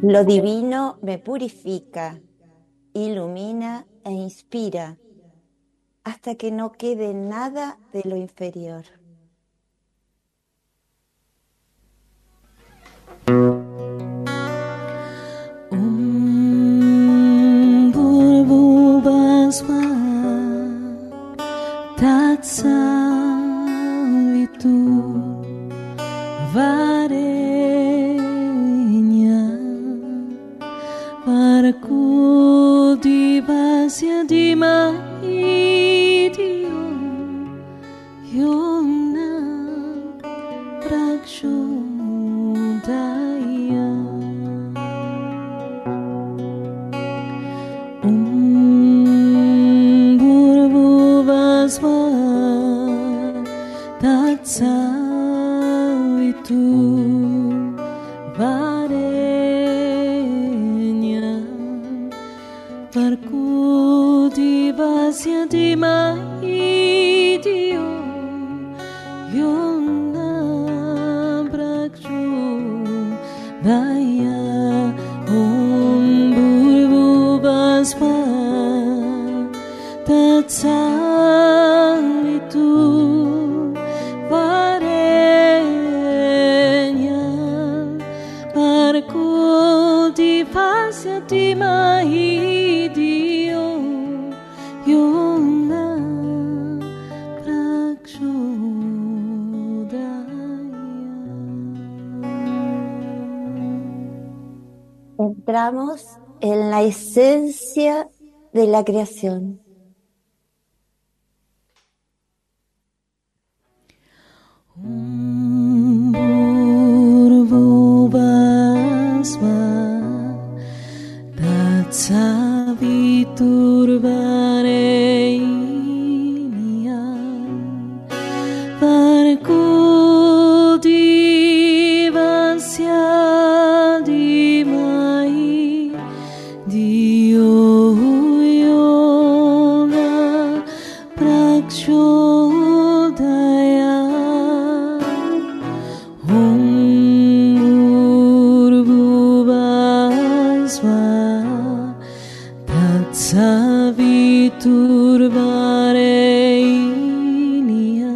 Lo divino me purifica, ilumina e inspira hasta que no quede nada de lo inferior. Burbubasma Tat Savitur Varenya Varkudivasya Dimahidium Yomna Prakshodaya Burbuvasma Tat Savitur Varenya Varkudivasya Dimahidium Yomna Prakshodaya Burbuvasma Tat Savitur Varenya Varkudivasya Dimahidium Yomna Prakshodaya. Entramos en la esencia de la creación. Burbuvasma Tat Savitur Varenya Varkudivasya Dimahidium Yomna Prakshodaya Burbuvasma Tat Savitur Varenya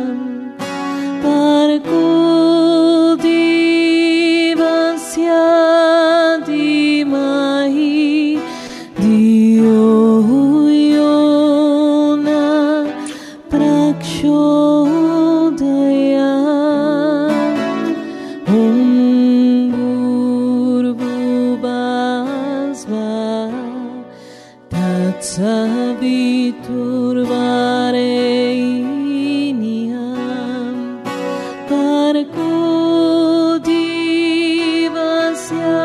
Varkudivasya Dimahidium Yomna Prakshodaya Burbuvasma Tat Savitur Varenya Varkudivasya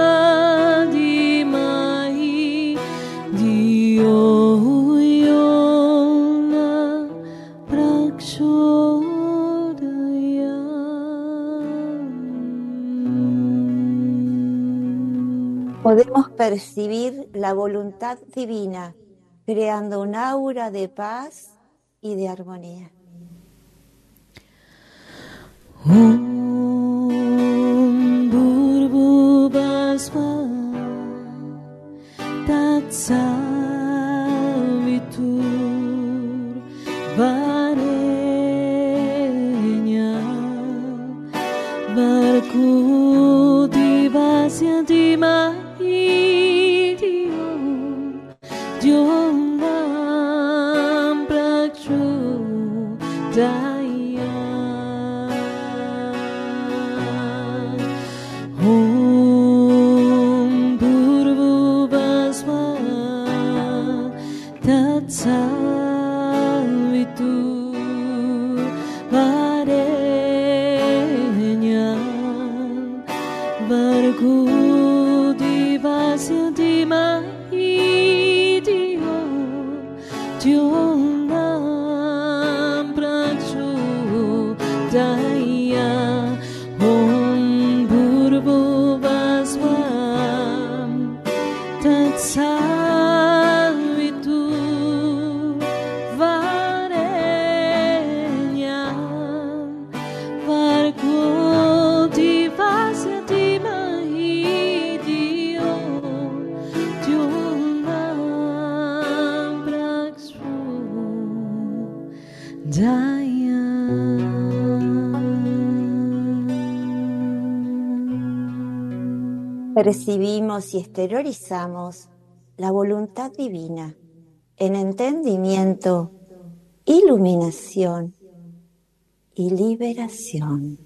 Dimahidium Yomna Prakshodaya. Podemos percibir la voluntad divina, creando un aura de paz y de armonía. Burbuvasma Tat Savitur Varenya Varkudivasya Dimahidium Yomna Prakshodaya Burbuvasma Tat Savitur Varenya Varkudivasya Dimahidium Yomna Prakshodaya Burbuvasma Tat Savitur Varenya Varkudivasya Dimahidium percibimos y exteriorizamos la voluntad divina en entendimiento, iluminación y liberación.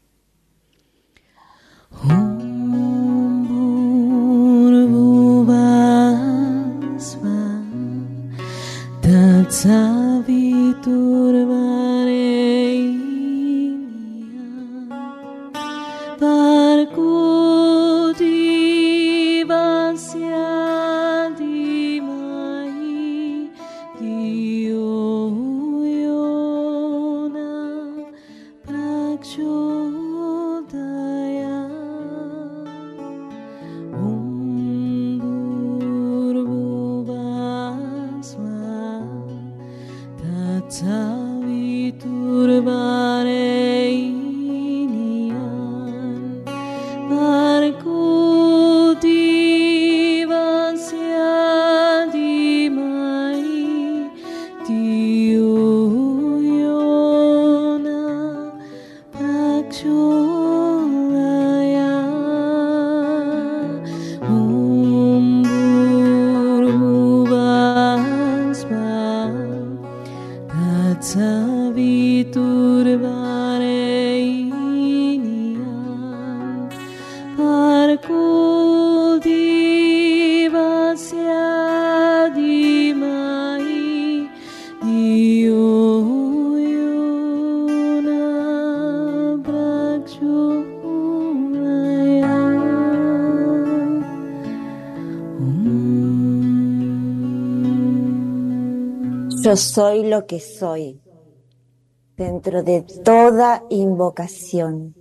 Yo soy lo que soy, dentro de toda invocación.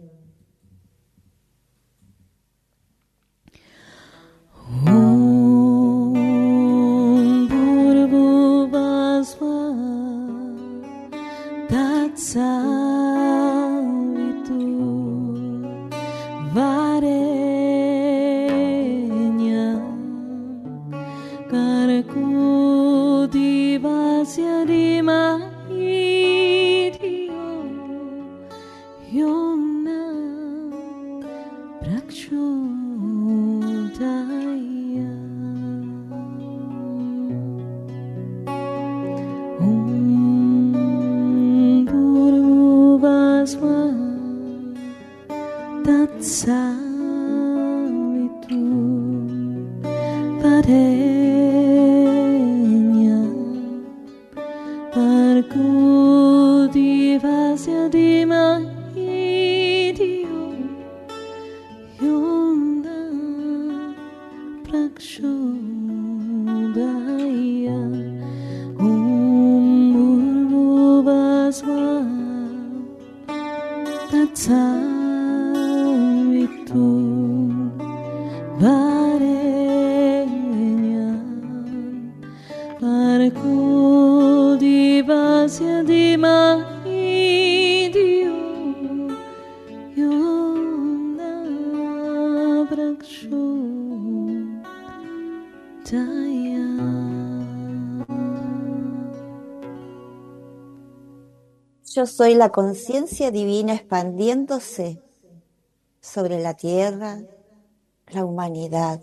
Yo soy la conciencia divina expandiéndose sobre la tierra, la humanidad,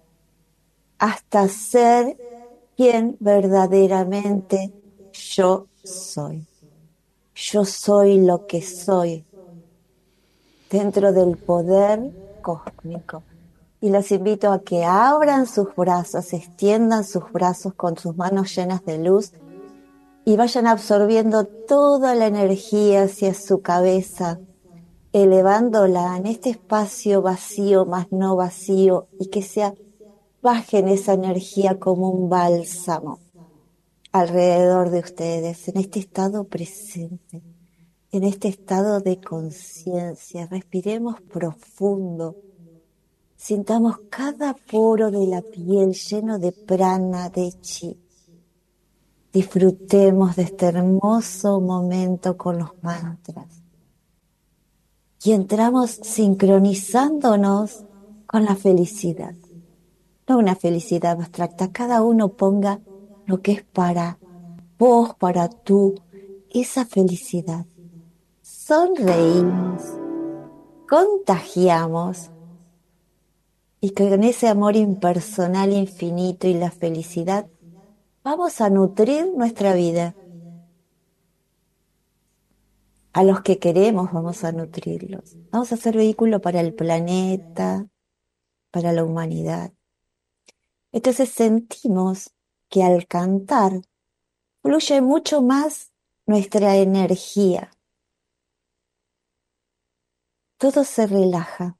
hasta ser quien verdaderamente yo soy. Yo soy lo que soy dentro del poder cósmico. Y los invito a que abran sus brazos, extiendan sus brazos con sus manos llenas de luz y vayan absorbiendo toda la energía hacia su cabeza, elevándola en este espacio vacío más no vacío, y que bajen esa energía como un bálsamo alrededor de ustedes, en este estado presente, en este estado de conciencia. Respiremos profundo, sintamos cada poro de la piel lleno de prana, de chi. Disfrutemos de este hermoso momento con los mantras. Y entramos sincronizándonos con la felicidad. No una felicidad abstracta. Cada uno ponga lo que es para vos, para tú, esa felicidad. Sonreímos, contagiamos Y con ese amor impersonal infinito y la felicidad, vamos a nutrir nuestra vida. A los que queremos vamos a nutrirlos. Vamos a ser vehículo para el planeta, para la humanidad. Entonces sentimos que al cantar fluye mucho más nuestra energía. Todo se relaja.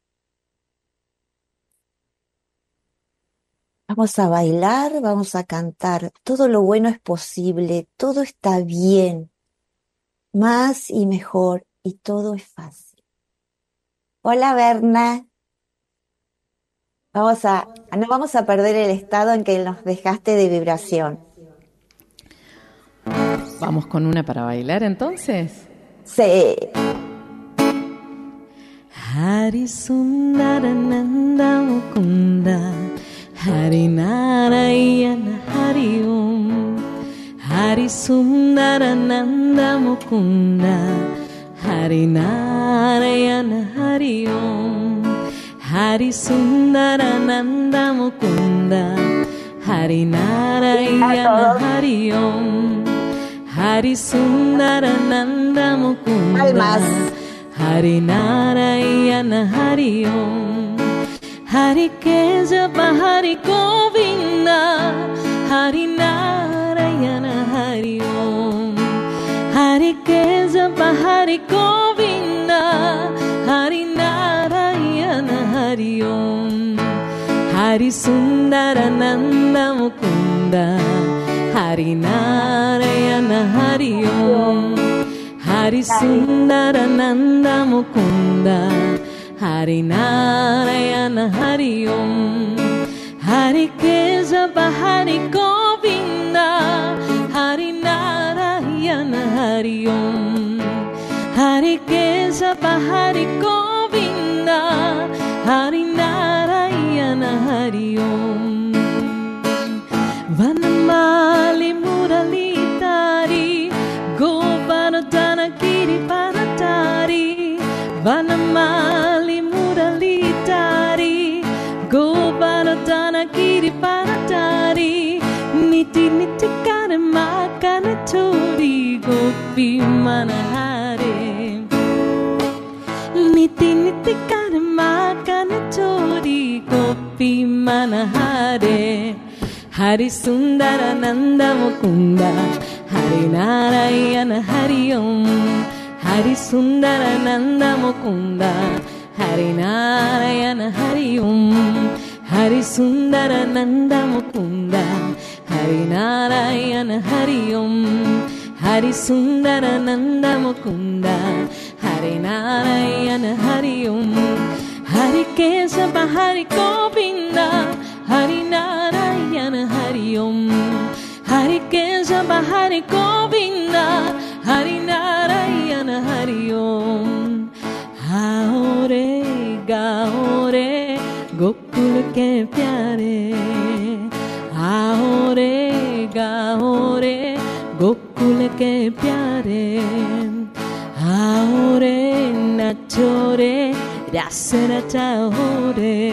Vamos a bailar, vamos a cantar. Todo lo bueno es posible, todo está bien. Más y mejor, y todo es fácil. Hola, Berna. No vamos a perder el estado en que nos dejaste de vibración. ¿Vamos con una para bailar entonces? Sí. Hari Sundarananda Mukunda Hari Narayana Hari Om Hari Sundarananda Mukunda Hari Narayana Hari Om Hari Sundarananda Mukunda Hari Narayana Hari Om Hari Sundarananda Mukunda Almas. Hari Narayana Hari Om Hari Kesava Hari Govinda Hari Narayana Hari Om Hari Kesava Hari Govinda Hari Narayana Hari Om Hari Sundarananda Mukunda Hari Narayana Hari Om Hari Sundarananda Mukunda Hari Narayana Hari Om Hari Kesava Hari Govinda Hari Narayana Hari Om Hari Kesava Hari Govinda Hari Narayana Hari Om Vanamali Muralitari Govardhana Girivaratari Vanamali Muralitari Govardhana Girivaratari Niti Niti Karma Kanachori Gopi Manahare Niti Niti Karma Kanachori Gopi Manahare Hari Sundarananda Mukunda Hari Narayana Hari Om Hari Sundarananda Mukunda Hari Narayana Hari Om Hari Sundarananda Mukunda Hari Narayana Hari Om Hari Sundarananda Mukunda Hari Narayana Hari Om Hari Kesava Hari Govinda Hari Narayana Hari Om Hari Kesava Hari Govinda Hari Narayana Hari Om Aore gaore Gokul ke pyare Aore gaore Gokul ke pyare Aore nachore Rasera chaore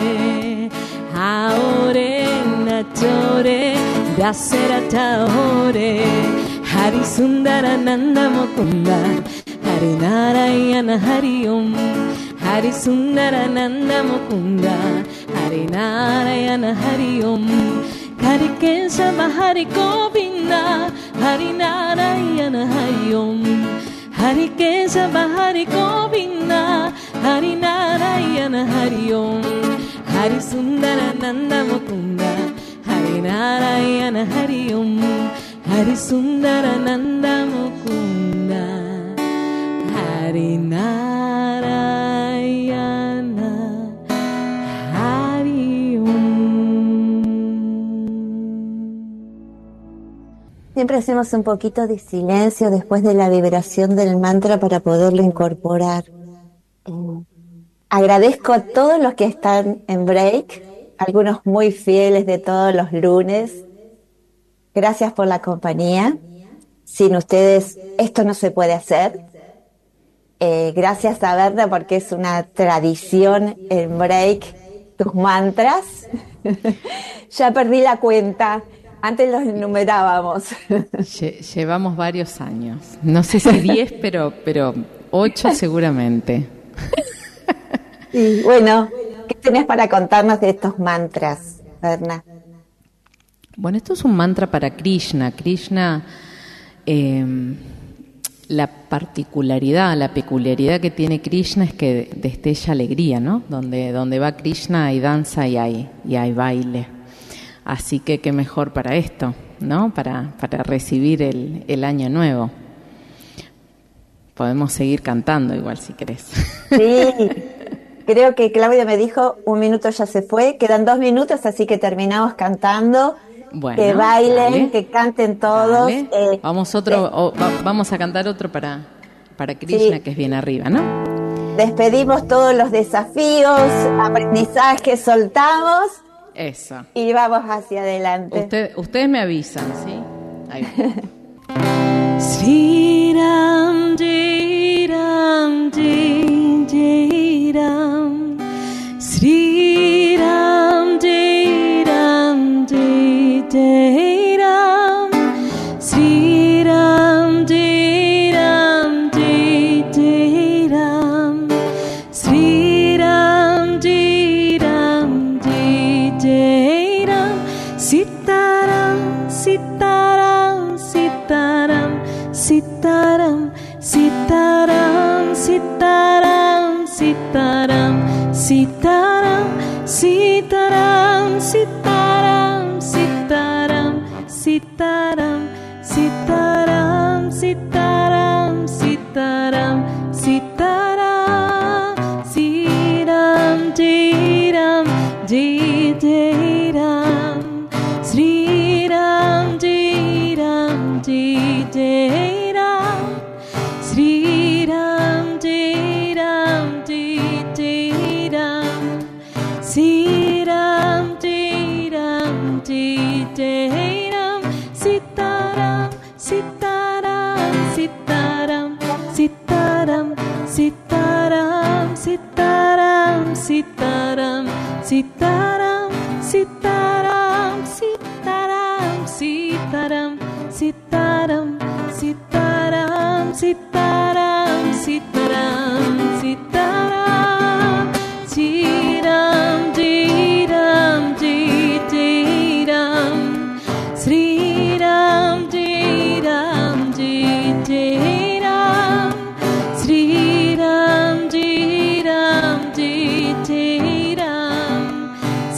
Aore nachore Rasera chaore Hari Sundarananda Mukunda Hari Narayana Hari Om Hari Sundarananda Mukunda Hari Narayana Hari Om Hari Kesava Hari Govinda Hari Narayana Hari Om Hari Kesava Hari Govinda Hari Narayana Hari Om Hari Sundarananda Mukunda Hari Narayana Hari Om Hari Sundarananda Mukunda Hari Narayana Hari Om. Siempre hacemos un poquito de silencio después de la vibración del mantra para poderlo incorporar. Agradezco a todos los que están en break, algunos muy fieles de todos los lunes. Gracias por la compañía. Sin ustedes esto no se puede hacer. Gracias a Berna porque es una tradición en break tus mantras. Ya perdí la cuenta. Antes los enumerábamos. Llevamos varios años. No sé si 10, pero 8 seguramente. Y bueno, ¿qué tenés para contarnos de estos mantras, Berna? Bueno, esto es un mantra para Krishna. Krishna, la particularidad, la peculiaridad que tiene Krishna es que destella alegría, ¿no? Donde va Krishna hay danza y hay baile. Así que qué mejor para esto, ¿no? Para recibir el año nuevo. Podemos seguir cantando igual si querés. Sí, creo que Claudia me dijo 1 minuto ya se fue, quedan 2 minutos, así que terminamos cantando. Bueno, que bailen, dale, que canten todos. Vamos a cantar otro para Krishna, que es bien arriba, ¿no? Despedimos todos los desafíos, aprendizajes, soltamos. Eso. Y vamos hacia adelante. Ustedes me avisan, ¿sí? Ahí va. Sri Ram, Jai Ram, Jai Jai Ram. Sri Ram, Jai Ram, Jai Jai Ram. Sri Ram, Jai Ram, Jai Jai Ram. Sri Ram, Jai Ram, Jai Jai Ram. Sitaram, Sitaram, Sitaram, Sitaram, Sitaram, Sitaram, Sitaram, Sitaram, Sitaram, Sitaram, Sitaram, Sitaram, Sitaram, Sitaram, Sitaram, Sitaram, Sriram, Jairam, Jai Jairam, Sriram, Jairam, Jai Jairam, Sriram, Jairam, Jai Jairam, Sriram, Jairam, Jai Jairam, Sitaram, Sitaram, Sitaram, Sitaram, Sitaram, Sitaram, Sitaram, Sitaram, Sitaram, Sitaram, Sitaram, Sitaram, Sitaram, Sitaram, Sitaram, Sitaram, Sriram, Jairam, Jai Jairam, Sriram, Jairam, Jai Jairam, Sriram, Jairam, Jai Jairam,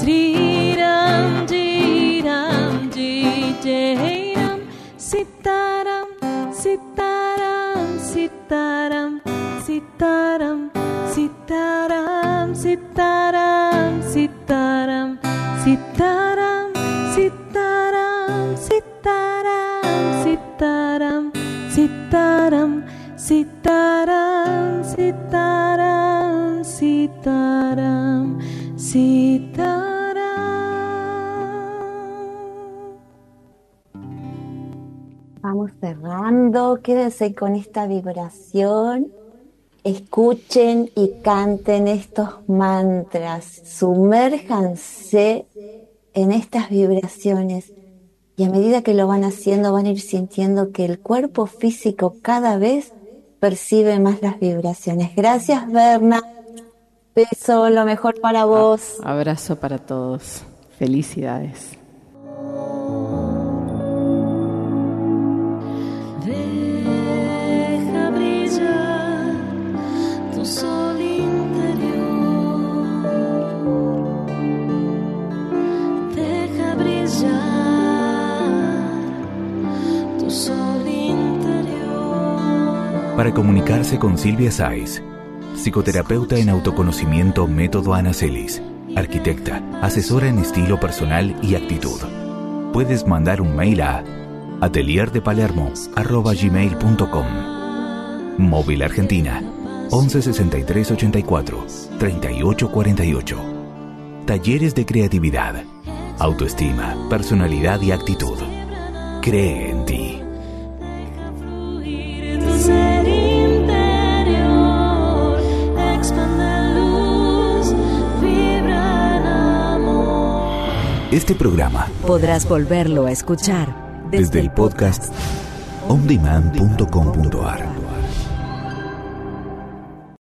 Sriram, Jairam, Jai Jairam, Sitaram, Sitaram, Sitaram, Sitaram, Sitaram, Sitaram, Sitaram, Sitaram, Sitaram, Sitaram, Sitaram, Sitaram, Sitaram, Sitaram, Sitaram, Sitaram. Vamos cerrando, quédense con esta vibración, escuchen y canten estos mantras, sumérjanse en estas vibraciones y a medida que lo van haciendo van a ir sintiendo que el cuerpo físico cada vez percibe más las vibraciones. Gracias, Berna. Beso, lo mejor para vos. Abrazo para todos. Felicidades. Deja brillar tu sol interior. Deja brillar tu sol interior. Para comunicarse con Silvia Sáiz, psicoterapeuta en autoconocimiento Método Anacelis, arquitecta, asesora en estilo personal y actitud. Puedes mandar un mail a atelierdepalermo@gmail.com. Móvil Argentina 11 63 84 38 48. Talleres de creatividad, autoestima, personalidad y actitud. Cree en ti. Tu ser interior, expande luz, vibra en Este programa podrás volverlo a escuchar desde el podcast ondemand.com.ar.